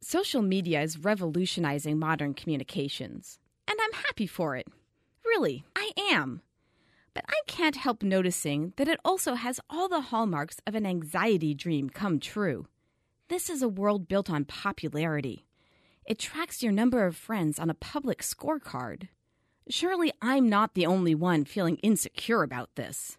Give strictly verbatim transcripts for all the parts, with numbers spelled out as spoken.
Social media is revolutionizing modern communications, and I'm happy for it. Really, I am. But I can't help noticing that it also has all the hallmarks of an anxiety dream come true. This is a world built on popularity. It tracks your number of friends on a public scorecard. Surely I'm not the only one feeling insecure about this.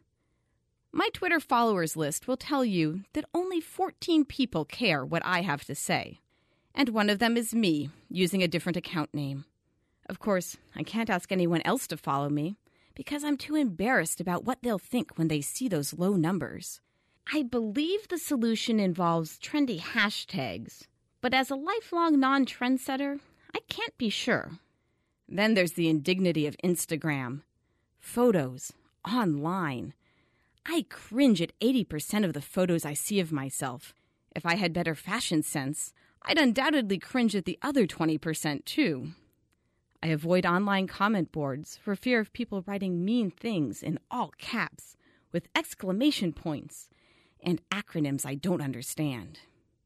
My Twitter followers list will tell you that only fourteen people care what I have to say. And one of them is me, using a different account name. Of course, I can't ask anyone else to follow me, because I'm too embarrassed about what they'll think when they see those low numbers. I believe the solution involves trendy hashtags, but as a lifelong non-trendsetter, I can't be sure. Then there's the indignity of Instagram. Photos. Online. I cringe at eighty percent of the photos I see of myself. If I had better fashion sense, I'd undoubtedly cringe at the other twenty percent too. I avoid online comment boards for fear of people writing mean things in all caps with exclamation points and acronyms I don't understand.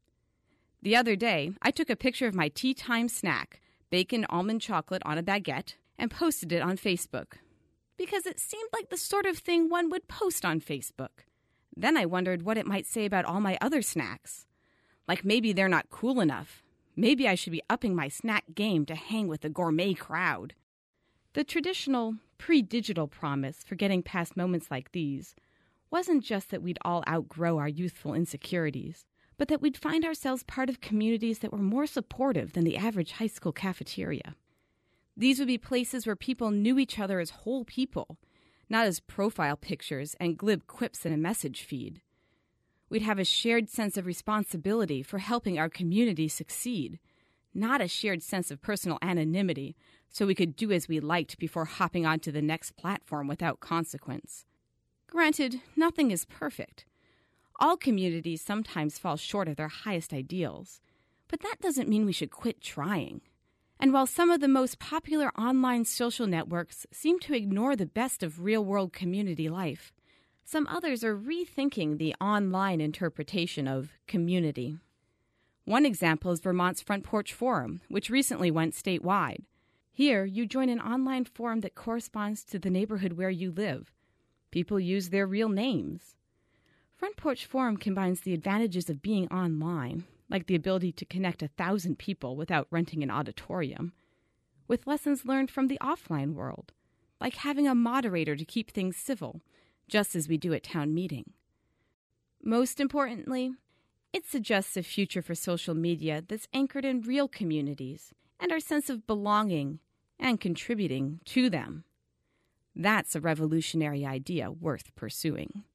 The other day, I took a picture of my tea time snack, bacon almond chocolate on a baguette, and posted it on Facebook because it seemed like the sort of thing one would post on Facebook. Then I wondered what it might say about all my other snacks. Like maybe they're not cool enough. Maybe I should be upping my snack game to hang with the gourmet crowd. The traditional, pre-digital promise for getting past moments like these wasn't just that we'd all outgrow our youthful insecurities, but that we'd find ourselves part of communities that were more supportive than the average high school cafeteria. These would be places where people knew each other as whole people, not as profile pictures and glib quips in a message feed. We'd have a shared sense of responsibility for helping our community succeed, not a shared sense of personal anonymity so we could do as we liked before hopping onto the next platform without consequence. Granted, nothing is perfect. All communities sometimes fall short of their highest ideals, but that doesn't mean we should quit trying. And while some of the most popular online social networks seem to ignore the best of real-world community life, some others are rethinking the online interpretation of community. One example is Vermont's Front Porch Forum, which recently went statewide. Here, you join an online forum that corresponds to the neighborhood where you live. People use their real names. Front Porch Forum combines the advantages of being online, like the ability to connect a thousand people without renting an auditorium, with lessons learned from the offline world, like having a moderator to keep things civil, just as we do at town meeting. Most importantly, it suggests a future for social media that's anchored in real communities and our sense of belonging and contributing to them. That's a revolutionary idea worth pursuing.